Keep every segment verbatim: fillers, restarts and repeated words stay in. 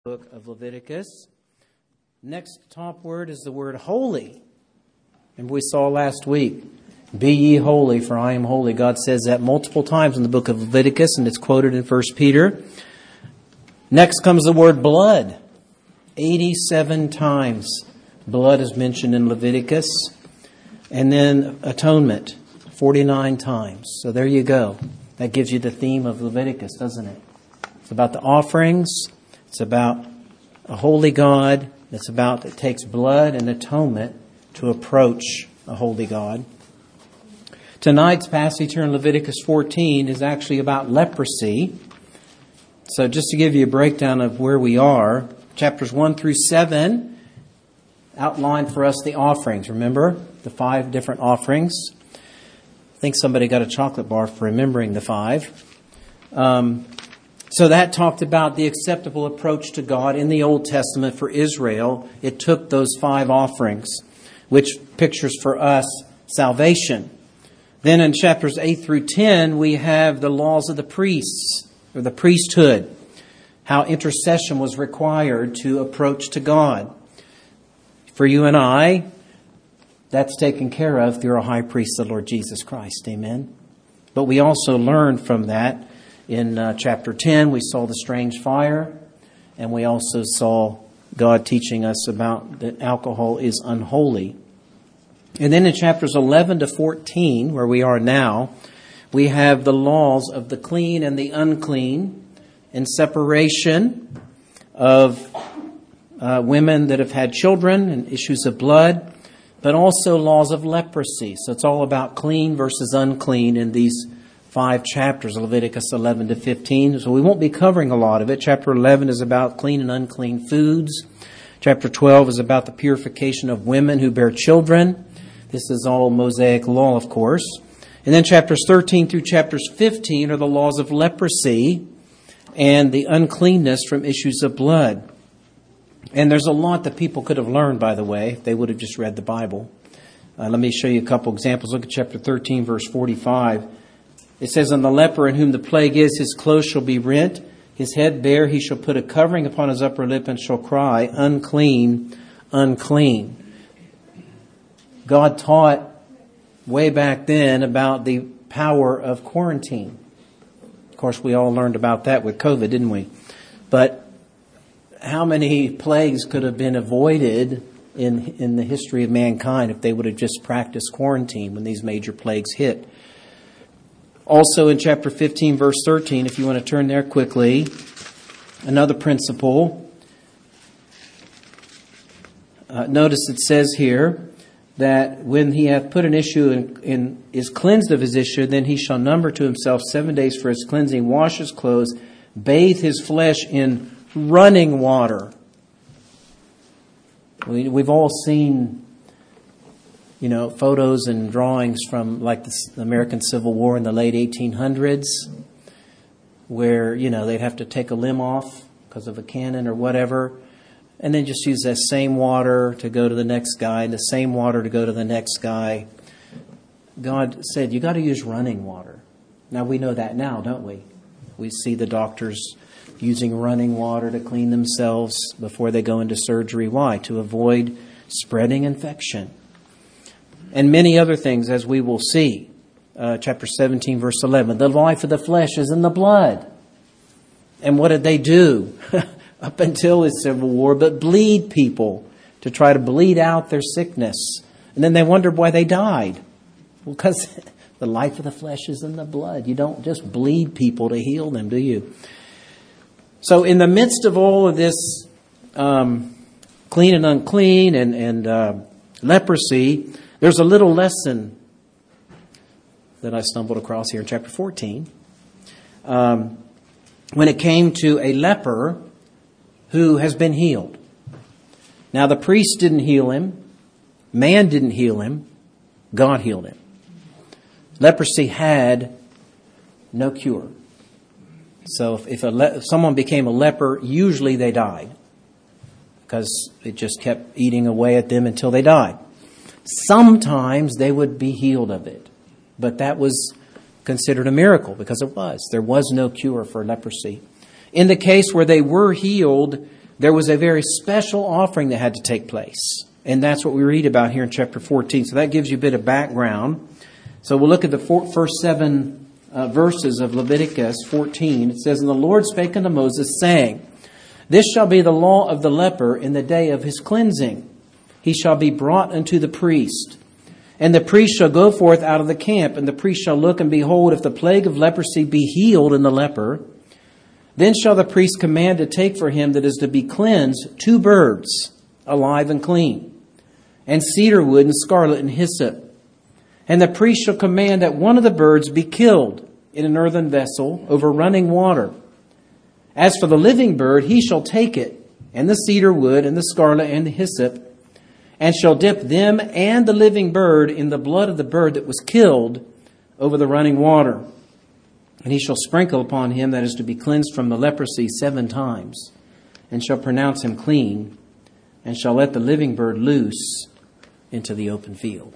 Book of Leviticus. Next top word is the word holy. And we saw last week, be ye holy, for I am holy. God says that multiple times in the book of Leviticus, and it's quoted in First Peter. Next comes the word blood. eighty-seven times blood is mentioned in Leviticus. And then atonement, forty-nine times. So there you go. That gives you the theme of Leviticus, doesn't it? It's about the offerings. It's about a holy God. It's about, it takes blood and atonement to approach a holy God. Tonight's passage here in Leviticus fourteen is actually about leprosy. So just to give you a breakdown of where we are, chapters one through seven outline for us the offerings. Remember the five different offerings? I think somebody got a chocolate bar for remembering the five. Um, So that talked about the acceptable approach to God in the Old Testament for Israel. It took those five offerings, which pictures for us salvation. Then in chapters eight through ten, we have the laws of the priests, or the priesthood, how intercession was required to approach to God. For you and I, that's taken care of through our high priest, the Lord Jesus Christ. Amen. But we also learned from that. In uh, chapter ten, we saw the strange fire, and we also saw God teaching us about that alcohol is unholy. And then in chapters eleven to fourteen, where we are now, we have the laws of the clean and the unclean, and separation of uh, women that have had children and issues of blood, but also laws of leprosy. So it's all about clean versus unclean in these five chapters, Leviticus eleven to fifteen. So we won't be covering a lot of it. Chapter eleven is about clean and unclean foods. Chapter twelve is about the purification of women who bear children. This is all Mosaic law, of course. And then chapters thirteen through chapters fifteen are the laws of leprosy and the uncleanness from issues of blood. And there's a lot that people could have learned, by the way, if they would have just read the Bible. Uh, let me show you a couple examples. Look at chapter thirteen, verse forty-five. It says, "On the leper in whom the plague is, his clothes shall be rent, his head bare, he shall put a covering upon his upper lip and shall cry, unclean, unclean." God taught way back then about the power of quarantine. Of course, we all learned about that with COVID, didn't we? But how many plagues could have been avoided in, in the history of mankind if they would have just practiced quarantine when these major plagues hit? Also in chapter fifteen, verse thirteen, if you want to turn there quickly, another principle. Uh, notice it says here that when he hath put an issue and, and is cleansed of his issue, then he shall number to himself seven days for his cleansing, wash his clothes, bathe his flesh in running water. We, we've all seen, you know, photos and drawings from like the American Civil War in the late eighteen hundreds where, you know, they'd have to take a limb off because of a cannon or whatever, and then just use that same water to go to the next guy and the same water to go to the next guy. God said, you got to use running water. Now, we know that now, don't we? We see the doctors using running water to clean themselves before they go into surgery. Why? To avoid spreading infection. And many other things, as we will see. Uh, chapter seventeen, verse eleven. The life of the flesh is in the blood. And what did they do up until the Civil War? But bleed people to try to bleed out their sickness. And then they wondered why they died. Well, because the life of the flesh is in the blood. You don't just bleed people to heal them, do you? So in the midst of all of this um, clean and unclean and, and uh, leprosy, there's a little lesson that I stumbled across here in chapter fourteen. Um, when it came to a leper who has been healed. Now, the priest didn't heal him. Man didn't heal him. God healed him. Leprosy had no cure. So if, if, a le- if someone became a leper, usually they died because it just kept eating away at them until they died. Sometimes they would be healed of it, but that was considered a miracle because it was. There was no cure for leprosy. In the case where they were healed there was a very special offering that had to take place. And that's what we read about here in chapter fourteen. So that gives you a bit of background. So we'll look at the four, first seven uh, verses of Leviticus fourteen. It says, "And the Lord spake unto Moses, saying, This shall be the law of the leper in the day of his cleansing. He shall be brought unto the priest. And the priest shall go forth out of the camp, and the priest shall look, and behold, if the plague of leprosy be healed in the leper, then shall the priest command to take for him that is to be cleansed two birds, alive and clean, and cedar wood, and scarlet, and hyssop. And the priest shall command that one of the birds be killed in an earthen vessel over running water. As for the living bird, he shall take it, and the cedar wood, and the scarlet, and the hyssop, and shall dip them and the living bird in the blood of the bird that was killed over the running water. And he shall sprinkle upon him that is to be cleansed from the leprosy seven times, and shall pronounce him clean, and shall let the living bird loose into the open field."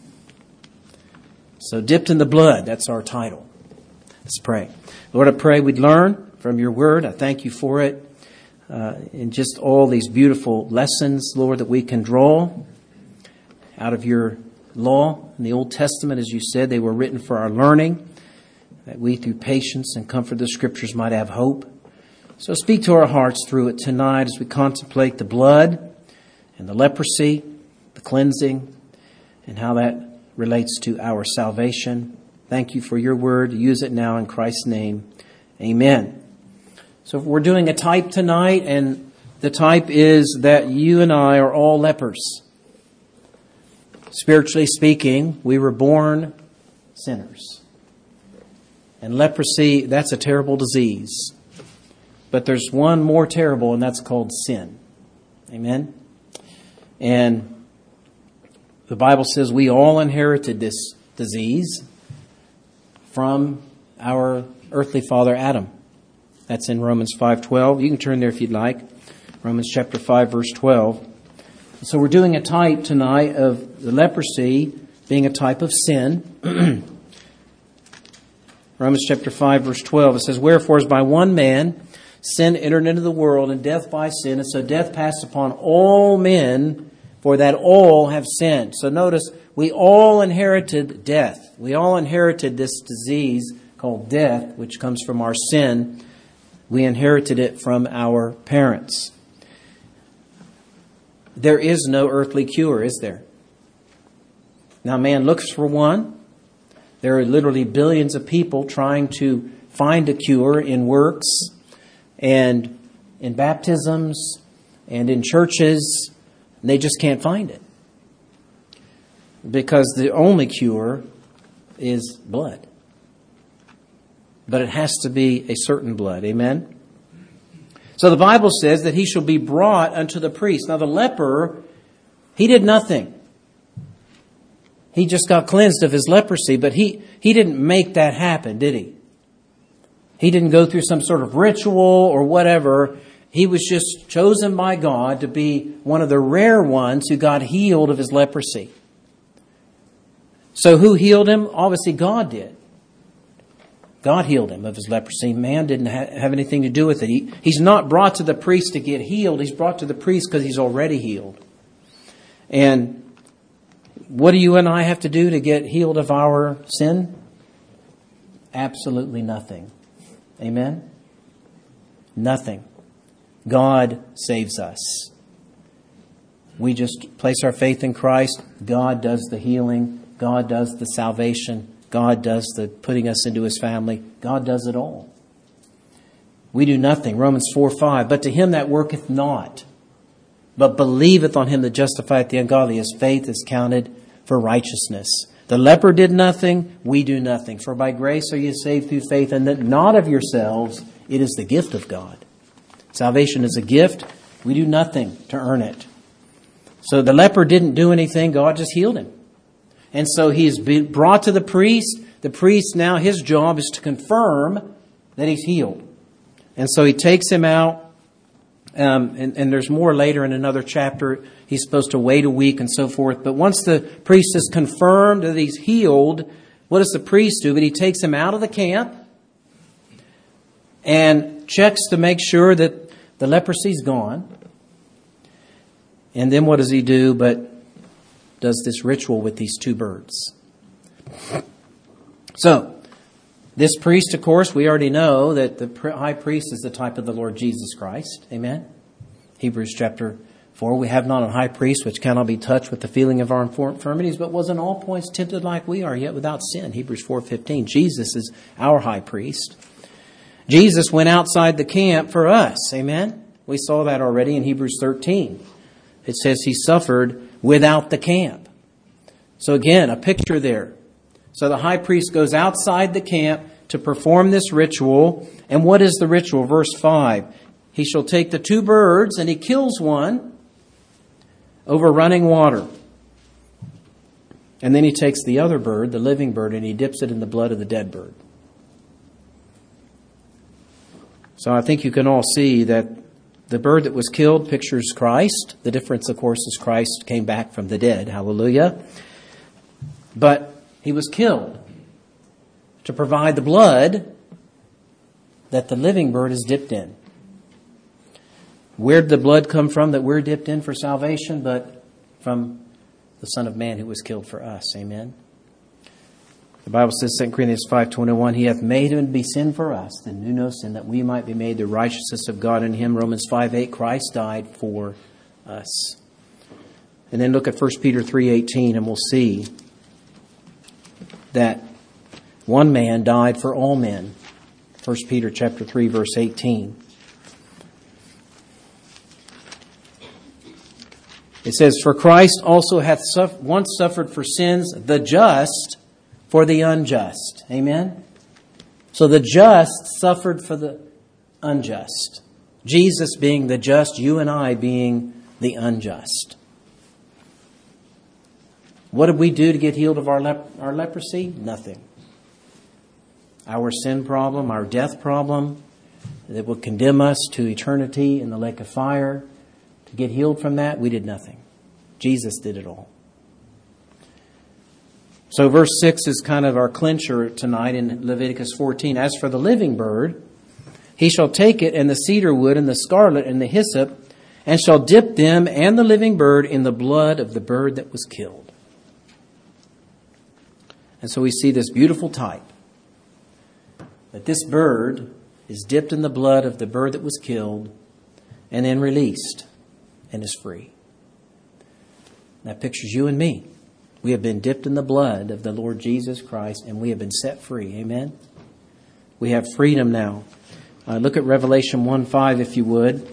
So dipped in the blood, that's our title. Let's pray. Lord, I pray we'd learn from your word. I thank you for it. Uh, and just all these beautiful lessons, Lord, that we can draw out of your law in the Old Testament. As you said, they were written for our learning, that we through patience and comfort of the Scriptures might have hope. So speak to our hearts through it tonight as we contemplate the blood and the leprosy, the cleansing, and how that relates to our salvation. Thank you for your word. Use it now in Christ's name. Amen. So we're doing a type tonight, and the type is that you and I are all lepers. Spiritually speaking, we were born sinners. And leprosy, that's a terrible disease. But there's one more terrible, and that's called sin. Amen? And the Bible says we all inherited this disease from our earthly father Adam. That's in Romans five twelve. You can turn there if you'd like. Romans chapter five, verse twelve. So we're doing a type tonight of the leprosy being a type of sin. Romans chapter five, verse twelve. It says, "Wherefore as by one man sin entered into the world, and death by sin, and so death passed upon all men, for that all have sinned." So notice, we all inherited death. We all inherited this disease called death, which comes from our sin. We inherited it from our parents. There is no earthly cure, is there? Now man looks for one. There are literally billions of people trying to find a cure in works and in baptisms and in churches. And they just can't find it. Because the only cure is blood. But it has to be a certain blood. Amen? So the Bible says that he shall be brought unto the priest. Now the leper, he did nothing. He just got cleansed of his leprosy, but he, he didn't make that happen, did he? He didn't go through some sort of ritual or whatever. He was just chosen by God to be one of the rare ones who got healed of his leprosy. So who healed him? Obviously God did. God healed him of his leprosy. Man didn't ha- have anything to do with it. He, he's not brought to the priest to get healed. He's brought to the priest because he's already healed. And what do you and I have to do to get healed of our sin? Absolutely nothing. Amen? Nothing. God saves us. We just place our faith in Christ. God does the healing. God does the salvation. God does the putting us into his family. God does it all. We do nothing. Romans four five. But to him that worketh not, but believeth on him that justifieth the ungodly, his faith is counted for righteousness. The leper did nothing. We do nothing. For by grace are you saved through faith, and that not of yourselves. It is the gift of God. Salvation is a gift. We do nothing to earn it. So the leper didn't do anything. God just healed him. And so he's been brought to the priest. The priest now, his job is to confirm that he's healed. And so he takes him out. Um, and, and there's more later in another chapter. He's supposed to wait a week and so forth. But once the priest is confirmed that he's healed, what does the priest do? But he takes him out of the camp and checks to make sure that The leprosy's gone. And then what does he do but does this ritual with these two birds? So, this priest, of course, we already know that the high priest is the type of the Lord Jesus Christ. Amen? Hebrews chapter four, we have not a high priest which cannot be touched with the feeling of our infirmities, but was in all points tempted like we are, yet without sin. Hebrews four fifteen. Jesus is our high priest. Jesus went outside the camp for us. Amen? We saw that already in Hebrews thirteen. It says he suffered without the camp. So again, a picture there. So the high priest goes outside the camp to perform this ritual. And what is the ritual? Verse five. He shall take the two birds and he kills one over running water. And then he takes the other bird, the living bird, and he dips it in the blood of the dead bird. So I think you can all see that the bird that was killed pictures Christ. The difference, of course, is Christ came back from the dead. Hallelujah. But he was killed to provide the blood that the living bird is dipped in. Where did the blood come from that we're dipped in for salvation? But from the Son of Man who was killed for us. Amen. The Bible says, Second Corinthians five twenty-one, he hath made him to be sin for us, that knew no sin, that we might be made the righteousness of God in him. Romans five eight, Christ died for us. And then look at First Peter three eighteen, and we'll see that one man died for all men. First Peter chapter three, verse eighteen. It says, for Christ also hath suff- once suffered for sins, the just for the unjust. Amen? So the just suffered for the unjust. Jesus being the just, you and I being the unjust. What did we do to get healed of our lep- our leprosy? Nothing. Our sin problem, our death problem, that would condemn us to eternity in the lake of fire, to get healed from that, we did nothing. Jesus did it all. So verse six is kind of our clincher tonight in Leviticus fourteen. As for the living bird, he shall take it and the cedar wood and the scarlet and the hyssop, and shall dip them and the living bird in the blood of the bird that was killed. And so we see this beautiful type. That this bird is dipped in the blood of the bird that was killed and then released and is free. That pictures you and me. We have been dipped in the blood of the Lord Jesus Christ and we have been set free. Amen? We have freedom now. Uh, look at Revelation one five if you would.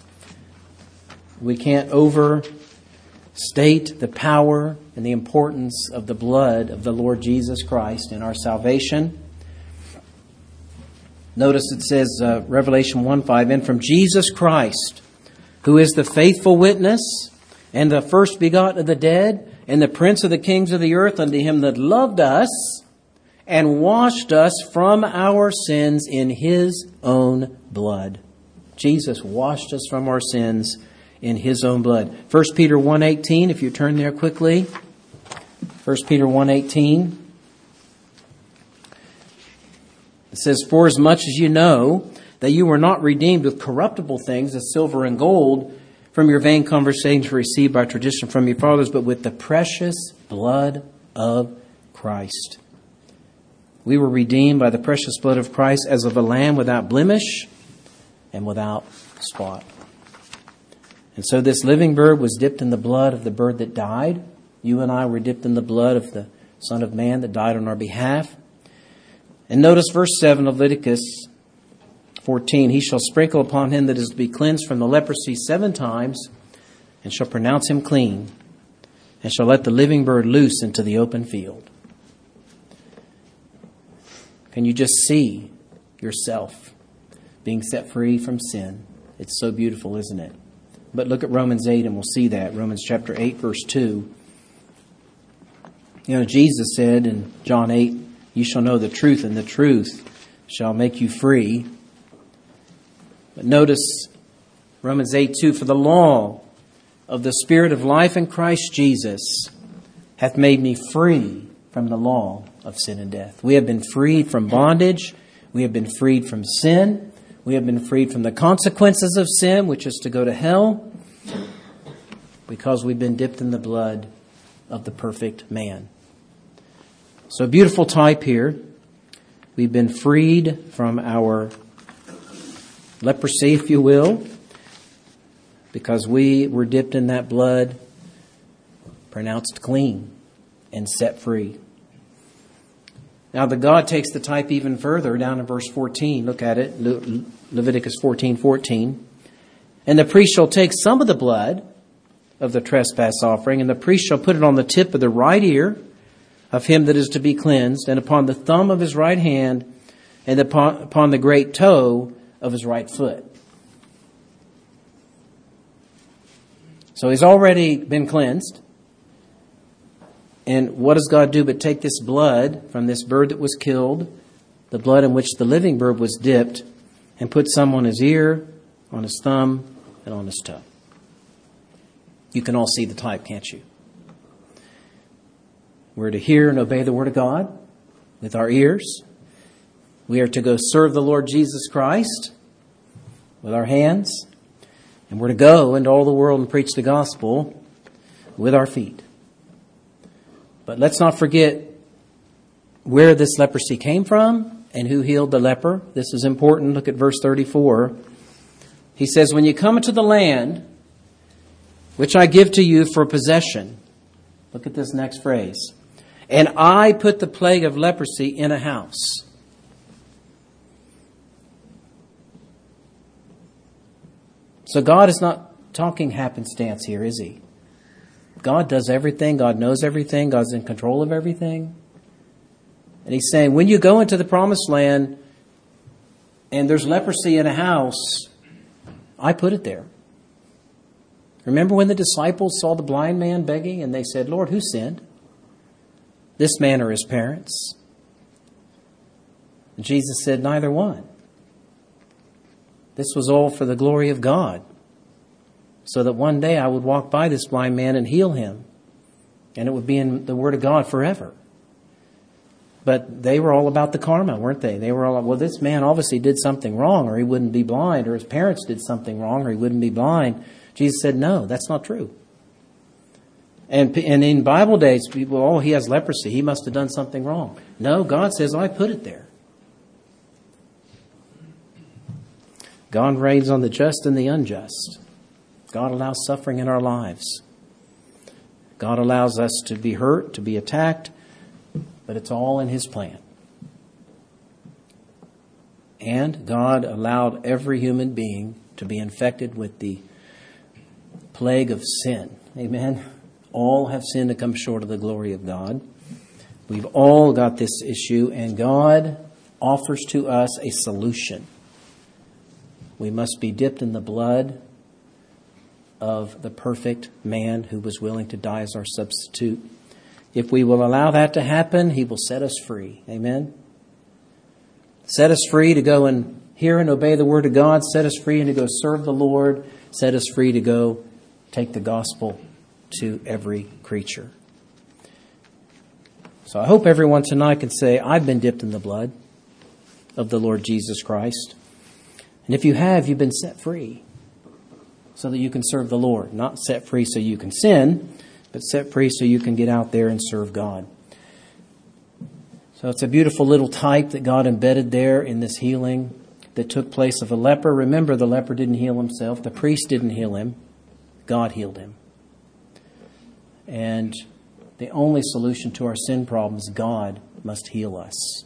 We can't overstate the power and the importance of the blood of the Lord Jesus Christ in our salvation. Notice it says, uh, Revelation one five, and from Jesus Christ, who is the faithful witness and the first begotten of the dead and the prince of the kings of the earth, unto him that loved us and washed us from our sins in his own blood. Jesus washed us from our sins in his own blood. First Peter one eighteen, if you turn there quickly. First Peter one eighteen. It says, for as much as you know that you were not redeemed with corruptible things as silver and gold from your vain conversation received by tradition from your fathers, but with the precious blood of Christ. We were redeemed by the precious blood of Christ as of a lamb without blemish and without spot. And so this living bird was dipped in the blood of the bird that died. You and I were dipped in the blood of the Son of Man that died on our behalf. And notice verse seven of Leviticus fourteen. He shall sprinkle upon him that is to be cleansed from the leprosy seven times, and shall pronounce him clean, and shall let the living bird loose into the open field. Can you just see yourself being set free from sin? It's so beautiful, isn't it? But look at Romans eight and we'll see that. Romans chapter eight, verse two. You know, Jesus said in John eight, you shall know the truth, and the truth shall make you free. But notice Romans eight two, for the law of the Spirit of life in Christ Jesus hath made me free from the law of sin and death. We have been freed from bondage. We have been freed from sin. We have been freed from the consequences of sin, which is to go to hell, because we've been dipped in the blood of the perfect man. So a beautiful type here. We've been freed from our leprosy, if you will, because we were dipped in that blood, pronounced clean, and set free. Now the God takes the type even further down in verse fourteen. Look at it, Le- Leviticus fourteen fourteen. And the priest shall take some of the blood of the trespass offering, and the priest shall put it on the tip of the right ear of him that is to be cleansed, and upon the thumb of his right hand, and upon, upon the great toe of his right foot. So he's already been cleansed. And what does God do but take this blood from this bird that was killed, the blood in which the living bird was dipped, and put some on his ear, on his thumb, and on his toe? You can all see the type, can't you? We're to hear and obey the Word of God with our ears. We are to go serve the Lord Jesus Christ with our hands. And we're to go into all the world and preach the gospel with our feet. But let's not forget where this leprosy came from and who healed the leper. This is important. Look at verse thirty-four. He says, when you come into the land which I give to you for possession. Look at this next phrase. And I put the plague of leprosy in a house. So God is not talking happenstance here, is he? God does everything. God knows everything. God's in control of everything. And he's saying, when you go into the promised land and there's leprosy in a house, I put it there. Remember when the disciples saw the blind man begging and they said, Lord, who sinned? This man or his parents? And Jesus said, neither one. This was all for the glory of God, so that one day I would walk by this blind man and heal him, and it would be in the Word of God forever. But they were all about the karma, weren't they? They were all, well, this man obviously did something wrong, or he wouldn't be blind, or his parents did something wrong, or he wouldn't be blind. Jesus said, no, that's not true. And, and in Bible days, people, oh, he has leprosy. He must have done something wrong. No, God says, I put it there. God reigns on the just and the unjust. God allows suffering in our lives. God allows us to be hurt, to be attacked, but it's all in His plan. And God allowed every human being to be infected with the plague of sin. Amen. All have sinned and come short of the glory of God. We've all got this issue, and God offers to us a solution. We must be dipped in the blood of the perfect man who was willing to die as our substitute. If we will allow that to happen, He will set us free. Amen. Set us free to go and hear and obey the Word of God. Set us free and to go serve the Lord. Set us free to go take the gospel to every creature. So I hope everyone tonight can say, I've been dipped in the blood of the Lord Jesus Christ. And if you have, you've been set free so that you can serve the Lord. Not set free so you can sin, but set free so you can get out there and serve God. So it's a beautiful little type that God embedded there in this healing that took place of a leper. Remember, the leper didn't heal himself. The priest didn't heal him. God healed him. And the only solution to our sin problems, God must heal us.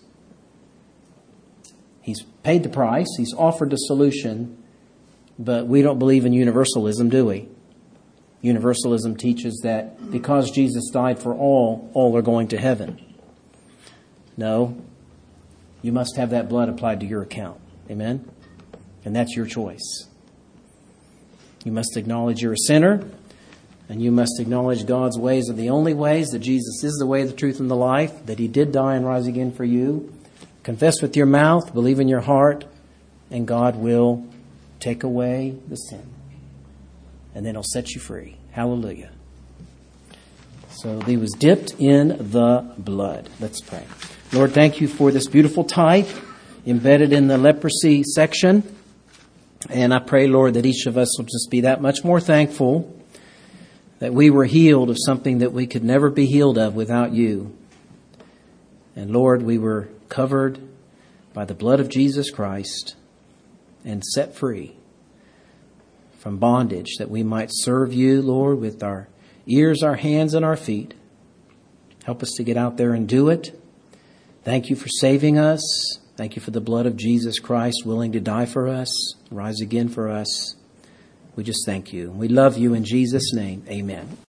He's paid the price. He's offered the solution. But we don't believe in universalism, do we? Universalism teaches that because Jesus died for all, all are going to heaven. No. You must have that blood applied to your account. Amen? And that's your choice. You must acknowledge you're a sinner. And you must acknowledge God's ways are the only ways, that Jesus is the way, the truth, and the life, that He did die and rise again for you. Confess with your mouth, believe in your heart, and God will take away the sin. And then He'll set you free. Hallelujah. So He was dipped in the blood. Let's pray. Lord, thank You for this beautiful type embedded in the leprosy section. And I pray, Lord, that each of us will just be that much more thankful that we were healed of something that we could never be healed of without you. And Lord, we were covered by the blood of Jesus Christ and set free from bondage, that we might serve you, Lord, with our ears, our hands, and our feet. Help us to get out there and do it. Thank you for saving us. Thank you for the blood of Jesus Christ willing to die for us, rise again for us. We just thank you. We love you in Jesus' name. Amen.